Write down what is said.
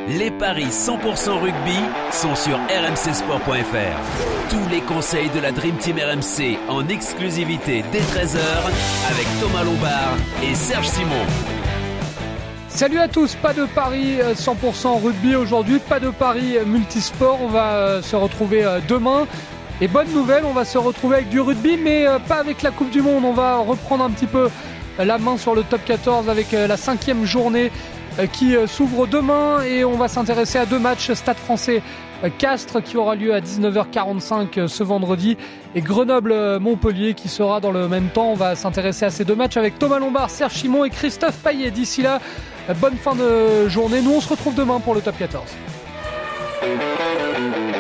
Les paris 100% rugby sont sur rmcsport.fr. Tous les conseils de la Dream Team RMC en exclusivité dès 13h avec Thomas Lombard et Serge Simon. Salut à tous, pas de paris 100% rugby aujourd'hui, pas de paris multisport, on va se retrouver demain. Et bonne nouvelle, on va se retrouver avec du rugby, mais pas avec la Coupe du Monde. On va reprendre un petit peu la main sur le top 14 avec la 5e journée qui s'ouvre demain. Et on va s'intéresser à deux matchs, Stade Français Castres qui aura lieu à 19h45 ce vendredi et Grenoble-Montpellier qui sera dans le même temps. On va s'intéresser à ces deux matchs avec Thomas Lombard, Serge Simon et Christophe Payet. D'ici là, bonne fin de journée. Nous, on se retrouve demain pour le top 14.